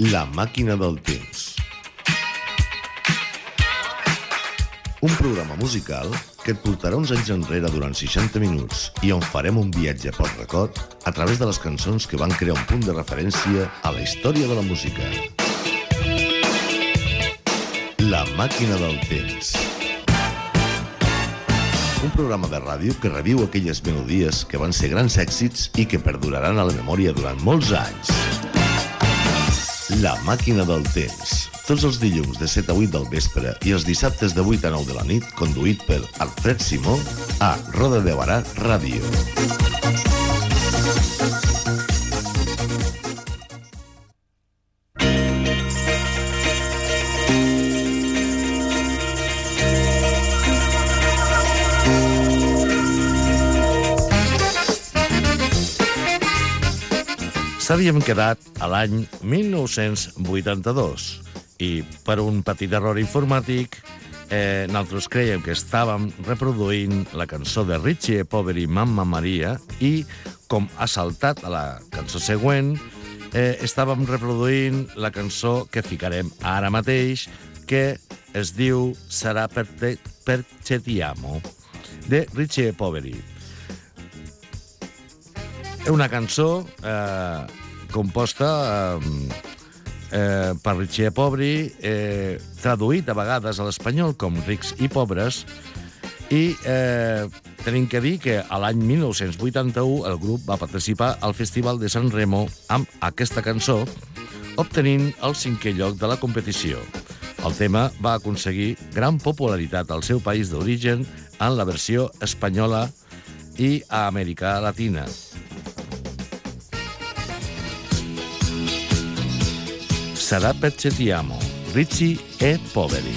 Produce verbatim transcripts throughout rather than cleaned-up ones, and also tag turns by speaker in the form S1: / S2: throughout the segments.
S1: La màquina del temps. Un programa musical que et portarà uns anys enrere durant seixanta minuts i on farem un viatge pel record a través de les cançons que van crear un punt de referència a la història de la música. La màquina del temps. Un programa de ràdio que reviu aquelles melodies que van ser grans èxits i que perduraran a la memòria durant molts anys. La màquina del temps. Tots els dilluns de set a vuit del vespre i els dissabtes de vuit a nou de la nit, conduït per Alfred Simó a Roda de Barà Ràdio. S'havíem quedat a l'any mil nou-cents vuitanta-dos i per un petit error informàtic eh, nosaltres creiem que estàvem reproduint la cançó de Richie e Poveri, Mamma Maria, i com ha saltat a la cançó següent eh, estàvem reproduint la cançó que ficarem ara mateix, que es diu Sarà per te, perché ti amo, de Richie e Poveri. È una cançó eh, composta eh, eh, per Richie e Poveri, eh, traduït a vegades a l'espanyol com Rics i Pobres, i eh, tenim que dir que a l'any mil nou-cents vuitanta-u el grup va participar al Festival de San Remo amb aquesta cançó, obtenint el cinquè lloc de la competició. El tema va aconseguir gran popularitat al seu país d'origen en la versió espanyola i a Amèrica Latina. Sarà perché ti amo, Richie e Poveri.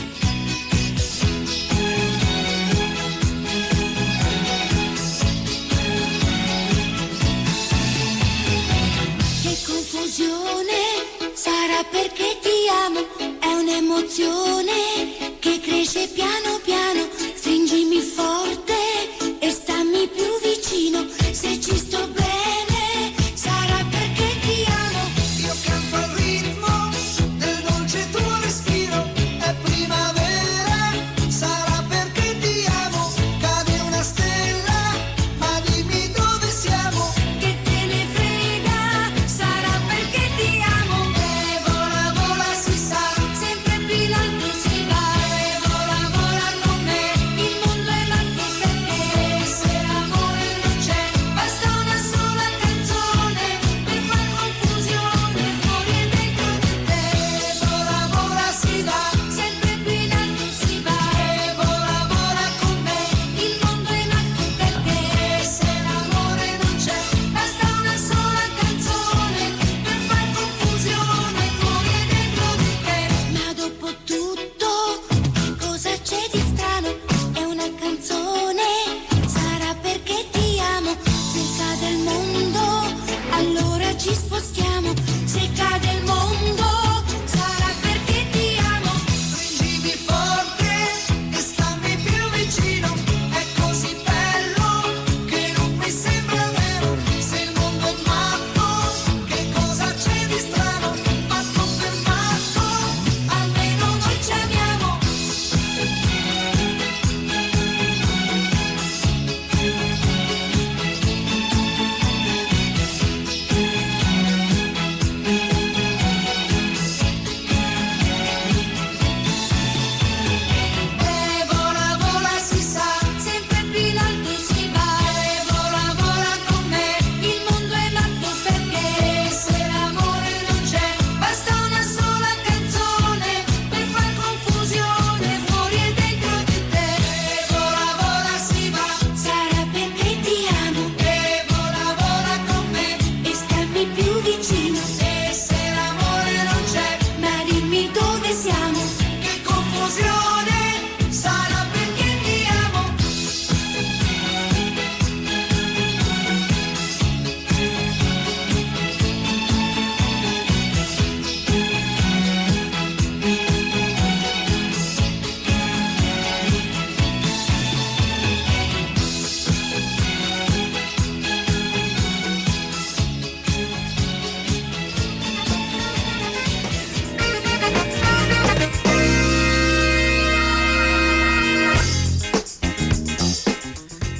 S2: Che confusione, sarà perché ti amo, è un'emozione che cresce piano piano, stringimi forte e stammi più vicino, se ci sto bene, sarà perché ti amo, io canto al ritmo del dolce tuo respiro, è primavera, sarà perché ti amo, cade una stella, ma dimmi dove siamo, che te ne frega, sarà perché ti amo, e vola vola si sa, sempre più in alto si va, e vola vola con me, il mondo è l'altro perché, se l'amore non c'è, basta una sola.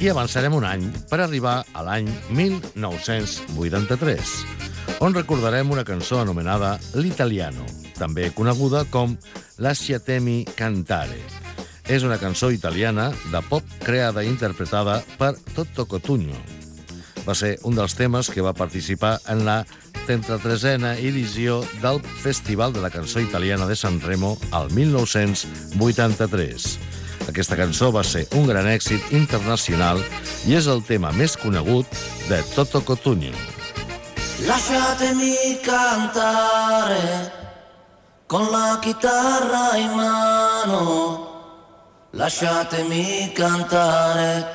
S1: I avançarem un any per arribar a l'any mil nou-cents vuitanta-tres, on recordarem una cançó anomenada L'Italiano, també coneguda com Lasciatemi cantare. És una cançó italiana de pop creada i interpretada per Toto Cutugno. Va ser un dels temes que va participar en la trenta-tresena edició del Festival de la Cançó Italiana de San Remo al mil nou-cents vuitanta-tres. Aquesta cançó va ser un gran èxit internacional i és el tema més conegut de Toto Cutugno.
S3: Lasciatemi cantare con la chitarra in mano, lasciatemi cantare,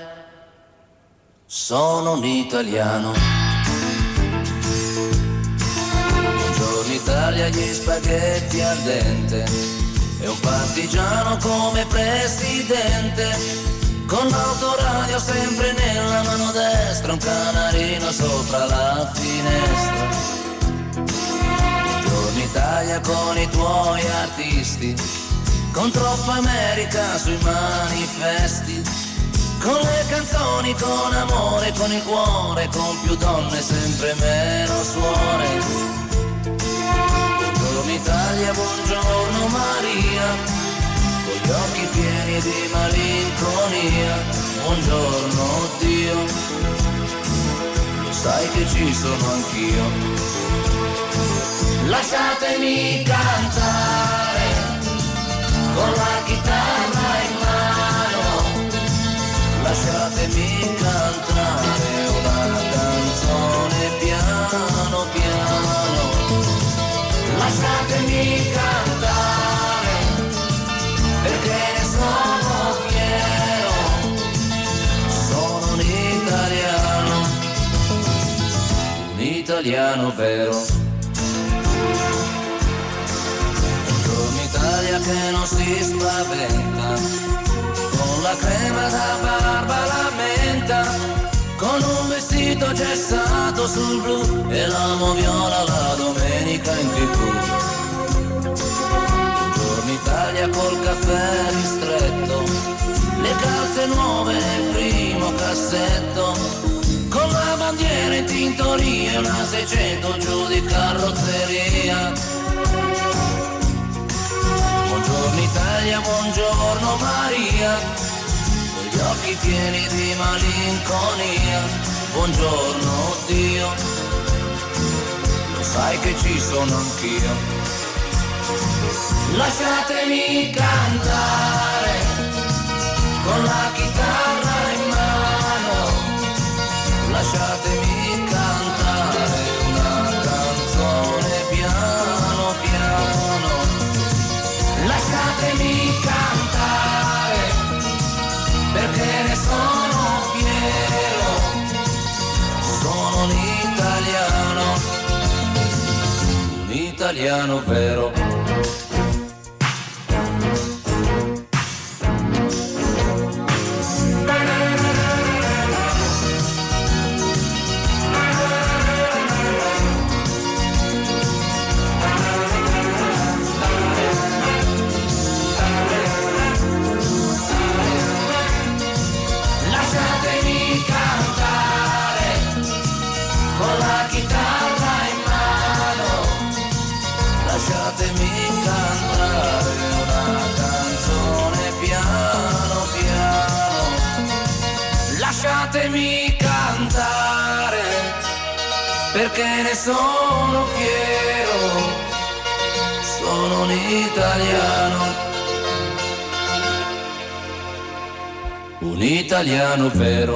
S3: sono un italiano. Buongiorno Italia, gli spaghetti al dente e un partigiano come presidente, con l'autoradio sempre nella mano destra, un canarino sopra la finestra. Buongiorno Italia con i tuoi artisti, con troppa America sui manifesti, con le canzoni, con amore, con il cuore, con più donne, sempre meno suore. Buongiorno Italia, buongiorno Maria, con gli occhi pieni di malinconia. Buongiorno Dio, lo sai che ci sono anch'io. Lasciatemi cantare con la chitarra in mano, lasciatemi cantare una canzone piano piano. Lasciatemi cantare perché ne sono fiero, sono un italiano, un italiano vero. Buongiorno Italia che non si spaventa, con la crema da barba la menta, con un vestito gessato sul blu e l'amo viola la domenica in tivù. Buongiorno Italia col caffè ristretto, le calze nuove nel primo cassetto, con la bandiera in tintoria e una seicento giù di carrozzeria. Buongiorno Italia, buongiorno Maria, gli occhi pieni di malinconia. Buongiorno Dio, lo sai che ci sono anch'io. Lasciatemi cantare con la chitarra in mano, lasciatemi cantare una canzone piano piano. Lasciatemi cantare perché ne sono fiero, sono un italiano, un italiano vero. Lasciatemi cantare perché ne sono fiero, sono un italiano, un italiano vero.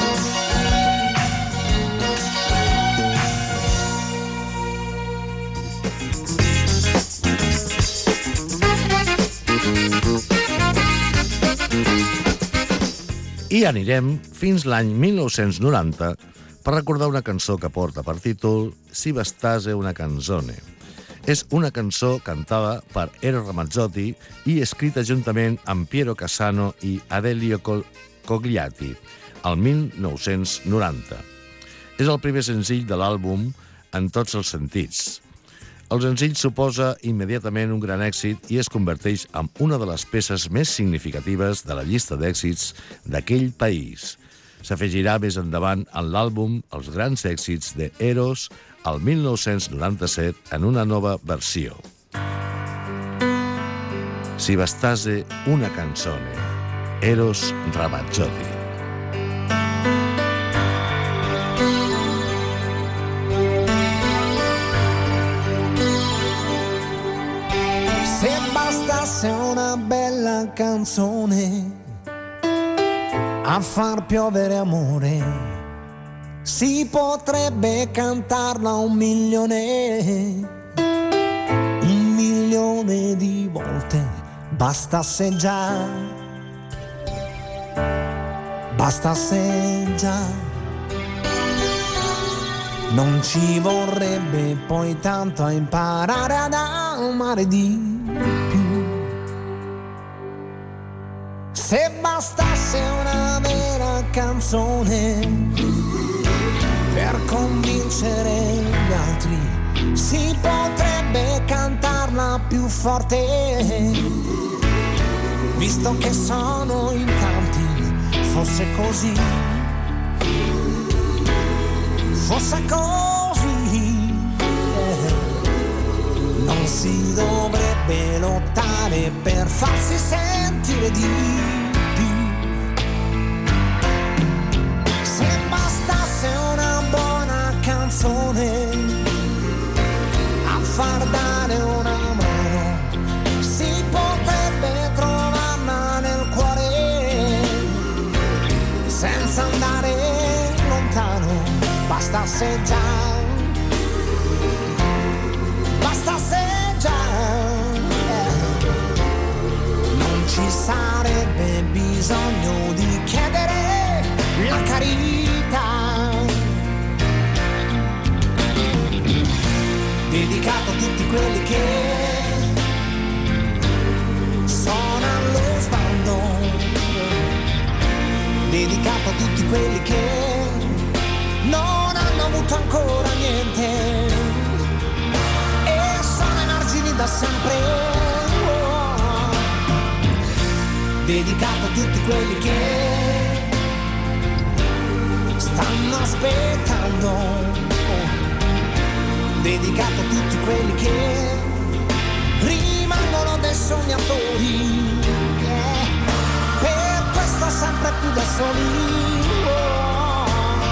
S1: I anirem fins l'any mil nou-cents noranta per recordar una cançó que porta per títol Si bastase una canzone. És una cançó cantada per Eros Ramazzotti i escrita juntament amb Piero Cassano i Adelio Cogliatti el mil nou-cents noranta. És el primer senzill de l'àlbum en tots els sentits. El senzill suposa immediatament un gran èxit i es converteix en una de les peces més significatives de la llista d'èxits d'aquell país. s'afegirà més endavant en l'àlbum Els grans èxits de Eros al mil nou-cents noranta-set en una nova versió. Si bastasse una canzone, Eros Ramazzotti.
S4: Se bastasse una bella canzone a far piovere amore, si potrebbe cantarla un milione, un milione di volte. Bastasse già, bastasse già, non ci vorrebbe poi tanto a imparare ad amare di più. Se bastasse una vera canzone per convincere gli altri, si potrebbe cantarla più forte. Visto che sono in tanti, fosse così, fosse così, eh, non si dovrebbe lottare per farsi sentire di più. Se bastasse una buona canzone a far dare una mano, si potrebbe trovare senza andare lontano. Bastasse già, bastasse già, eh. Non ci sarebbe bisogno di chiedere la carità. Dedicato a tutti quelli che sono allo sbando, dedicato a tutti quelli che non hanno avuto ancora niente e sono ai margini da sempre. Oh. Dedicato a tutti quelli che stanno aspettando. Oh. Dedicato a tutti quelli che rimangono dei sognatori. Yeah. Per questo sempre più da soli. Oh.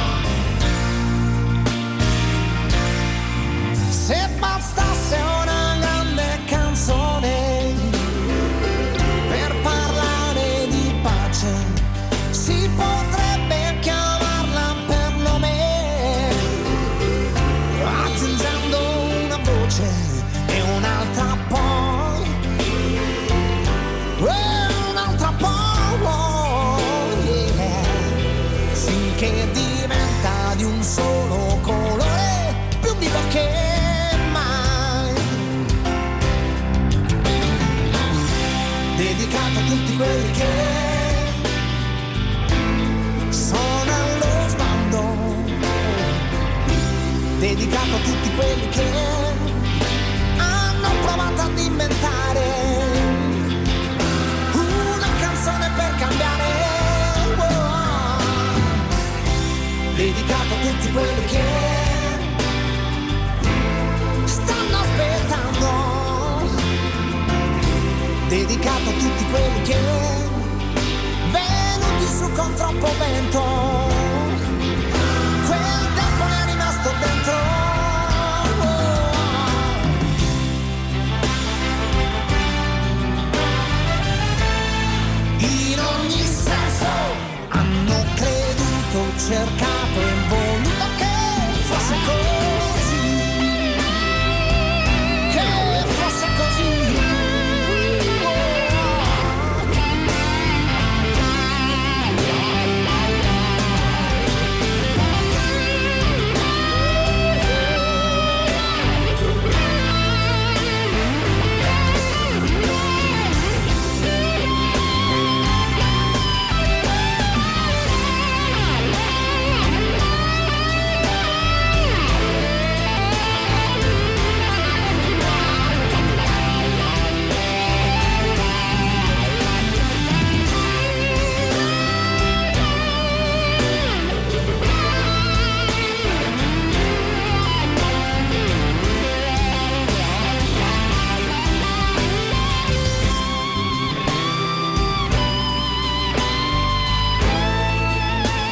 S4: Se bastasse una grande canzone per parlare di pace, si potrebbe chiamarla per nome, aggiungendo una voce e un'altra poi, e un'altra poi, yeah, finché diventa di un solo colore, più vivo che mai. Dedicato a tutti quelli che sono allo sbando, dedicato a tutti quelli che hanno provato ad inventare una canzone per cambiare. Oh. Dedicato a tutti quelli che stanno aspettando. Dedicato a tutti quelli che venuti su con troppo vento, quel tempo ne è rimasto dentro. In ogni senso hanno creduto, cercato e voluto che fosse così, che fosse così.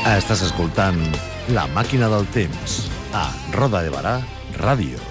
S1: Estàs escoltant La Màquina del Temps a Roda de Barà Ràdio.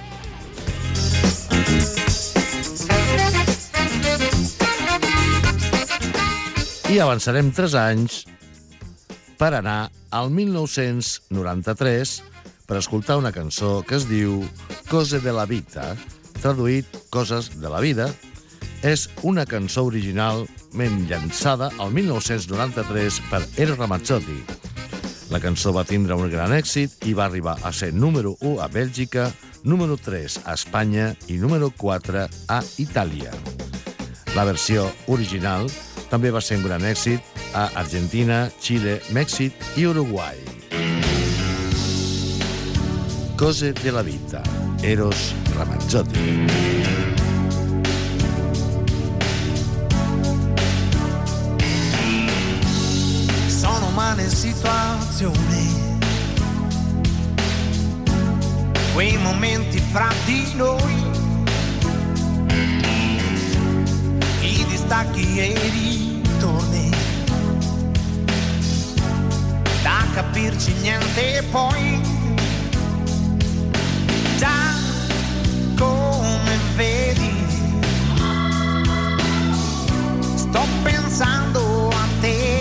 S1: I avançarem tres anys per anar al mil nou-cents noranta-tres per escoltar una cançó que es diu Cose de la Vita, traduït Coses de la Vida. És una cançó originalment llançada al mil nou-cents noranta-tres per Eros Ramazzotti. La cançó va tindre un gran èxit i va arribar a ser número u a Bèlgica, número tres a Espanya i número quatre a Itàlia. La versió original també va ser un gran èxit a Argentina, Xile, Mèxic i Uruguai. Cose de la Vita, Eros Ramazzotti.
S4: Sono umane situazioni, quei momenti fra di noi, i distacchi e i ritorni, da capirci niente poi, già come vedi, sto pensando a te.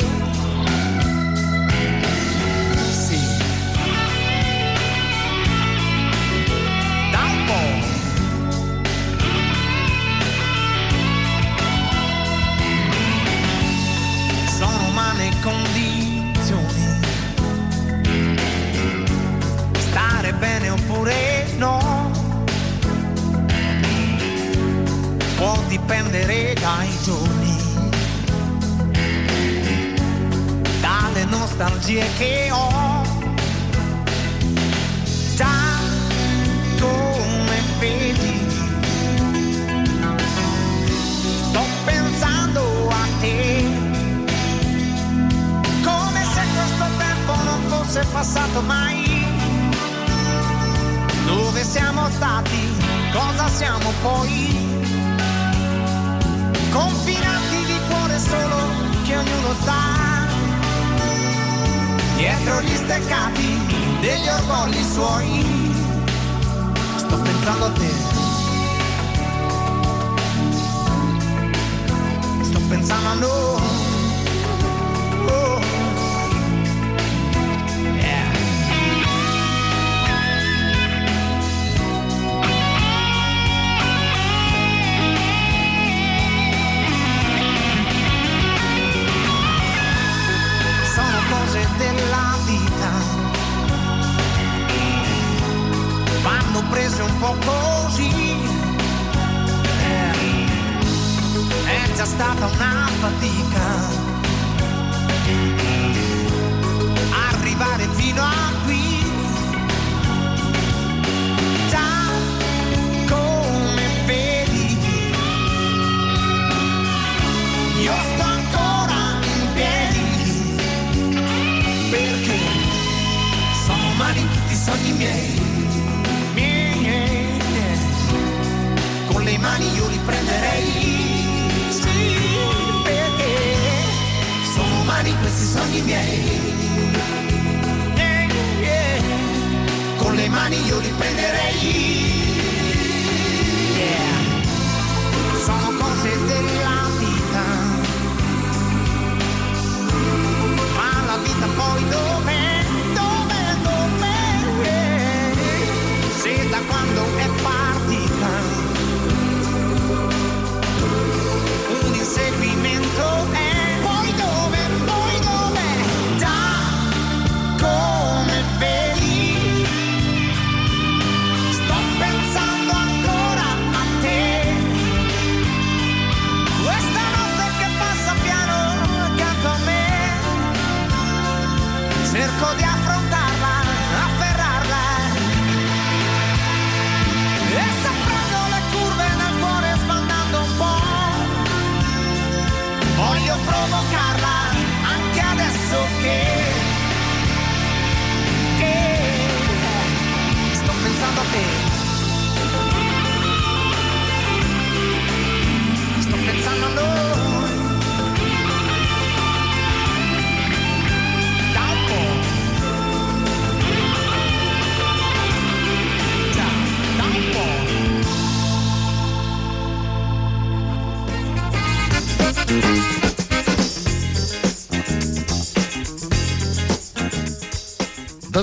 S4: Condizioni, stare bene oppure no, può dipendere dai giorni, dalle nostalgie che ho, già come vedi, sto pensando a te. Se è passato mai, dove siamo stati, cosa siamo poi, confinati di cuore solo che ognuno sta, dietro gli steccati degli orgogli suoi, sto pensando a te, sto pensando a noi. Della vita vanno prese un po' così, eh, è già stata una fatica arrivare fino a qui, già come vedi io sto ancora in piedi, perché sono umani tutti i sogni miei, miei, miei, miei. Con le mani io li prenderei, sì, perché sono umani questi sogni miei, miei, miei. Con le mani io li prenderei, yeah. Sono cose della vita. La vita poi dov'è, dov'è, dov'è, se da quando è partita un inseguimento è, poi dove, poi dov'è, già come vedi, sto pensando ancora a te, questa notte che passa piano accanto a me. Cerco di affrontarla, afferrarla e saprendo le curve nel cuore sbandando un po', voglio provocarla anche adesso che, che sto pensando a te, sto pensando a noi, da un po'.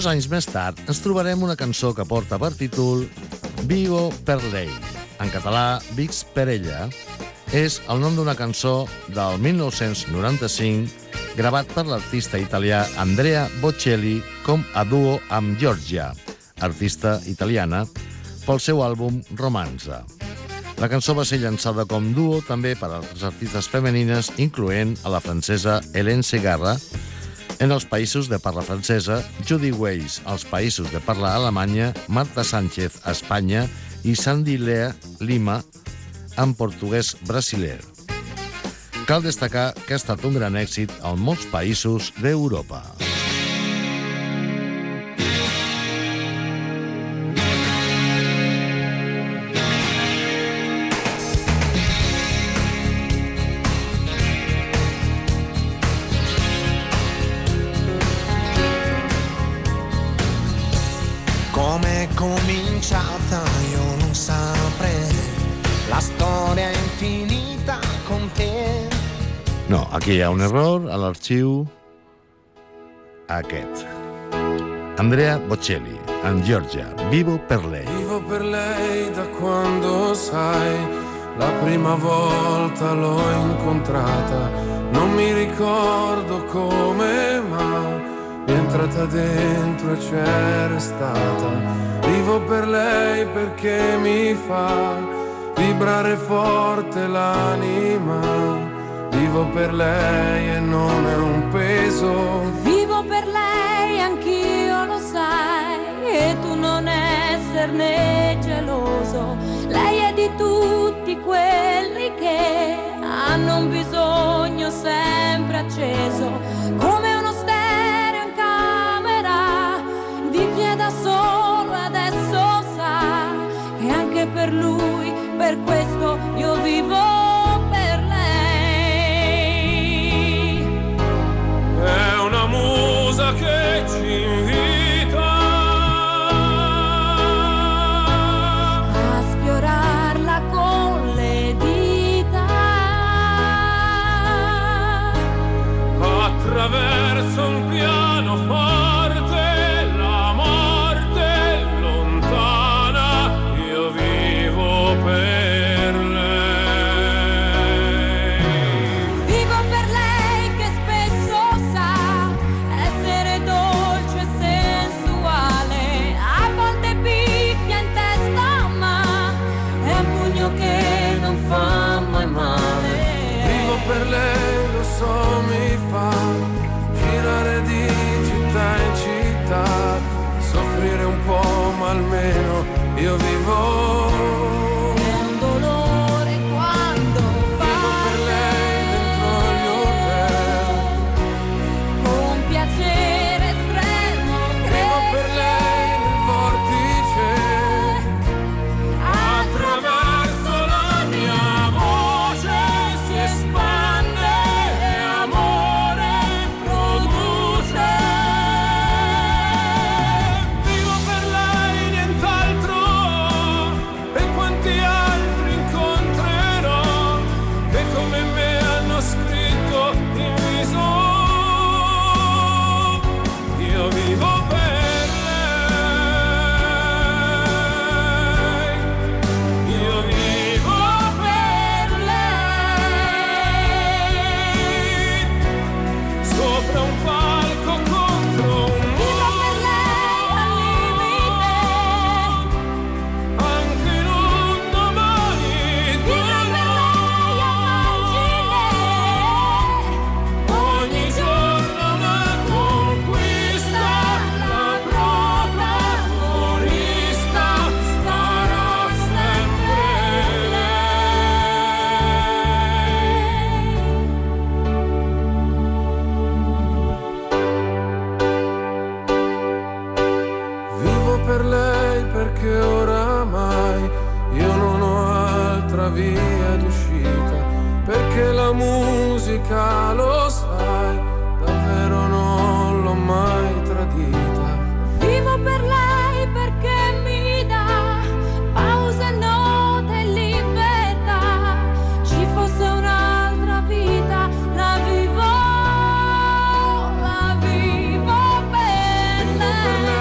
S1: Dos anys més tard ens trobarem una cançó que porta per títol Vivo per lei. En català, Vix per ella. És el nom d'una cançó del mil nou-cents noranta-cinc gravat per l'artista italià Andrea Bocelli com a duo amb Giorgia, artista italiana, pel seu àlbum Romanza. La cançó va ser llançada com duo també per altres artistes femenines, incloent a la francesa Hélène Segarra, en els països de parla francesa, Judy Weiss als països de parla alemanya, Marta Sánchez a Espanya i Sandy Lea Lima en portuguès brasiler. Cal destacar que ha estat un gran èxit en molts països d'Europa.
S4: Come è cominciata io non saprei, la storia è infinita con te.
S1: No, aquí hi ha un error a l'arxiu aquest. Andrea Bocelli, en Giorgia, Vivo per lei.
S5: Vivo per lei da quando sai, la prima volta l'ho incontrata, non mi ricordo come mai. È entrata dentro e c'è restata. Vivo per lei perché mi fa vibrare forte l'anima. Vivo per lei e non è un peso.
S6: Vivo per lei, anch'io lo sai, e tu non esserne geloso. Lei è di tutti quelli che hanno un bisogno sempre acceso, come uno stereo in camera di chi è da solo adesso sa che anche per lui, per questo io vivo per lei.
S5: È una musa che ci invita
S6: a sfiorarla con le dita
S5: attraverso un pianoforte, la morte è lontana, io vivo per lei.
S6: Vivo per lei che spesso sa essere dolce e sensuale, a volte picchia in testa ma è un pugno che non fa mai male.
S5: Vivo per lei, lo so, mi fa girare di città in città, soffrire un po' ma almeno io vivo.
S6: È un dolore quando
S5: Vivo per lei dentro gli hotel,
S6: con piacere estremo
S5: vivo per lei nel vortice, attraverso la mia voce si espande e amore produce. Vivo per lei, nient'altro, e quanti altri incontrerò che come me hanno scritto in viso. Io vivo per lei, io vivo per lei, sopra un palco contro un
S6: Vivo per lei al limite,
S5: anche in un domani
S6: vivo per lei a margine,
S5: ogni giorno una conquista, la protagonista sarà sempre lei. Vivo per lei perché oramai io non ho altra via d'uscita, perché la musica, lo sai, davvero non l'ho mai tradita.
S6: vivo per lei perché mi dà pause, note e libertà. Ci fosse un'altra vita, la vivo, la vivo per
S5: Vivo per
S6: lei.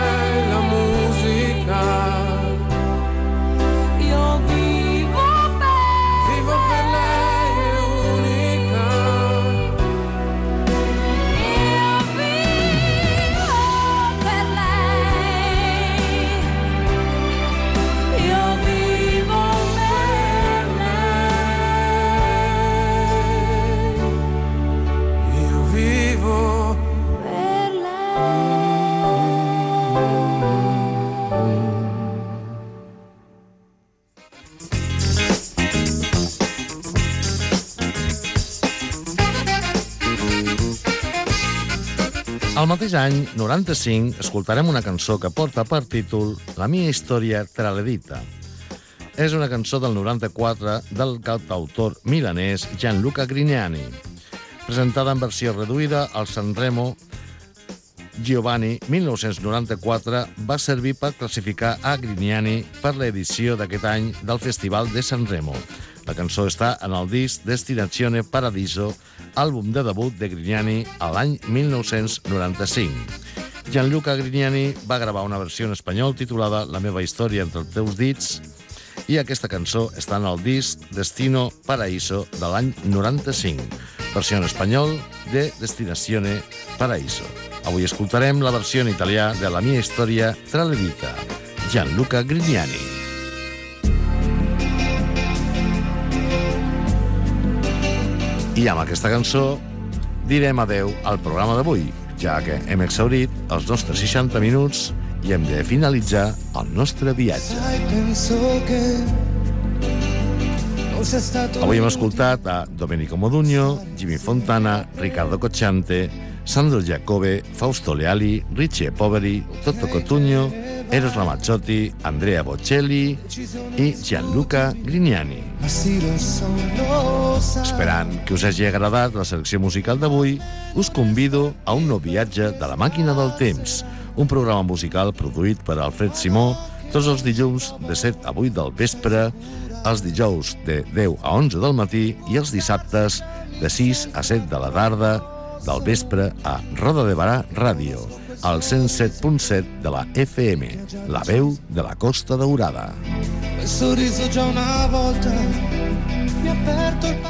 S1: mateix any, noranta-cinc, escoltarem una cançó que porta per títol La mia història te l'he dita. És una cançó del noranta-quatre del cantautor milanès Gianluca Grignani, presentada en versió reduïda al Sanremo. Giovanni, mil nou-cents noranta-quatre, va servir per classificar a Grignani per l'edició d'aquest any del Festival de Sanremo. La cançó està en el disc Destinazione Paradiso, àlbum de debut de Grignani a l'any mil nou-cents noranta-cinc. Gianluca Grignani va gravar una versió en espanyol titulada La meva història entre els teus dits, i aquesta cançó està en el disc Destino Paraíso de l'any noranta-cinc, versió en espanyol de Destinazione Paraíso. Avui escoltarem la versió en italià de La mia història te l'he dita, Gianluca Grignani. I amb aquesta cançó direm adeu al programa d'avui, ja que hem exhaurit els nostres seixanta minuts i hem de finalitzar el nostre viatge. Avui hem escoltat a Domenico Modugno, Jimmy Fontana, Riccardo Cocciante, Sandro Giacobbe, Fausto Leali, Richie Poveri, Toto Cotugno, Eros Ramazzotti, Andrea Bocelli i Gianluca Grignani. Esperant que us hagi agradat la selecció musical d'avui, us convido a un nou viatge de la màquina del temps, un programa musical produït per Alfred Simó tots els dilluns de set a vuit del vespre, els dijous de deu a onze del matí i els dissabtes de sis a set de la tarda del vespre a Roda de Barà Ràdio, al cent set punt set de la F M, la veu de la Costa Daurada.